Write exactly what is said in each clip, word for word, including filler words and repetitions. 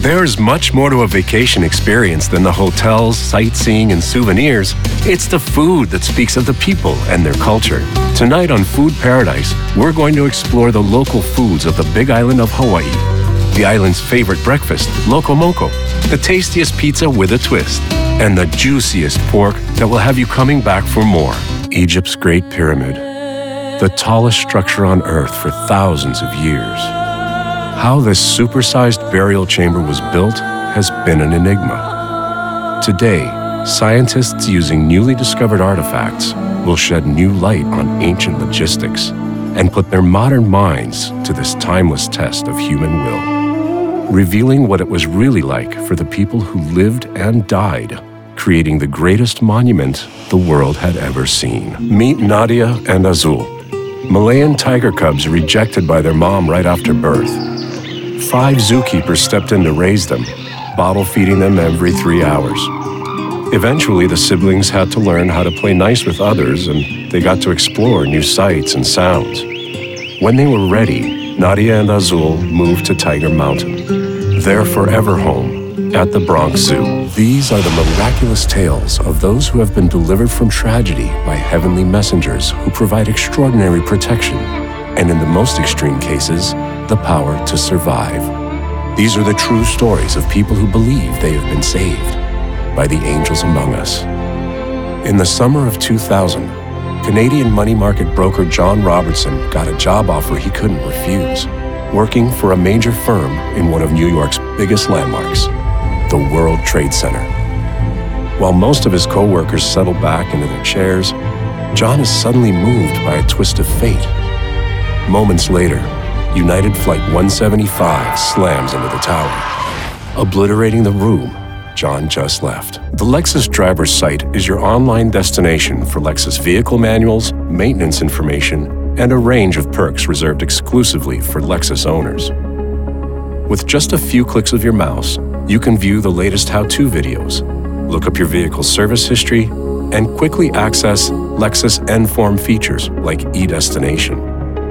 There's much more to a vacation experience than the hotels, sightseeing, and souvenirs. It's the food that speaks of the people and their culture. Tonight on Food Paradise, we're going to explore the local foods of the Big Island of Hawaii. The island's favorite breakfast, loco moco, the tastiest pizza with a twist, and the juiciest pork that will have you coming back for more. Egypt's Great Pyramid, the tallest structure on Earth for thousands of years. How this supersized burial chamber was built has been an enigma. Today, scientists using newly discovered artifacts will shed new light on ancient logistics and put their modern minds to this timeless test of human will, revealing what it was really like for the people who lived and died, creating the greatest monument the world had ever seen. Meet Nadia and Azul, Malayan tiger cubs rejected by their mom right after birth. Five zookeepers stepped in to raise them, bottle feeding them every three hours. Eventually, the siblings had to learn how to play nice with others, and they got to explore new sights and sounds. When they were ready, Nadia and Azul moved to Tiger Mountain, their forever home at the Bronx Zoo. These are the miraculous tales of those who have been delivered from tragedy by heavenly messengers who provide extraordinary protection, and in the most extreme cases, the power to survive. These are the true stories of people who believe they have been saved by the angels among us. In the summer of two thousand, Canadian money market broker John Robertson got a job offer he couldn't refuse, working for a major firm in one of New York's biggest landmarks, the World Trade Center. While most of his co-workers settle back into their chairs, John is suddenly moved by a twist of fate. Moments later, United Flight one seventy-five slams into the tower, obliterating the room John just left. The Lexus Driver's Site is your online destination for Lexus vehicle manuals, maintenance information, and a range of perks reserved exclusively for Lexus owners. With just a few clicks of your mouse, you can view the latest how-to videos, look up your vehicle's service history, and quickly access Lexus N-Form features like eDestination.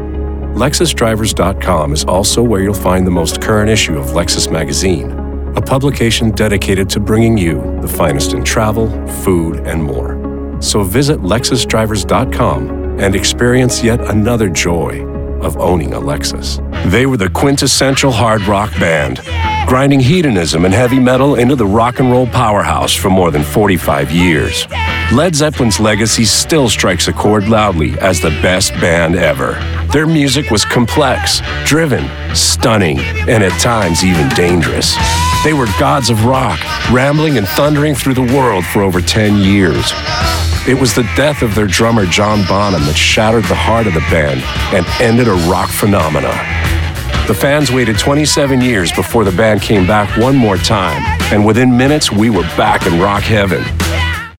Lexus Drivers dot com is also where you'll find the most current issue of Lexus Magazine, a publication dedicated to bringing you the finest in travel, food, and more. So visit Lexus Drivers dot com and experience yet another joy of owning a Lexus. They were the quintessential hard rock band, grinding hedonism and heavy metal into the rock and roll powerhouse for more than forty-five years. Led Zeppelin's legacy still strikes a chord loudly as the best band ever. Their music was complex, driven, stunning, and at times even dangerous. They were gods of rock, rambling and thundering through the world for over ten years. It was the death of their drummer John Bonham that shattered the heart of the band and ended a rock phenomena. The fans waited twenty-seven years before the band came back one more time, and within minutes we were back in rock heaven.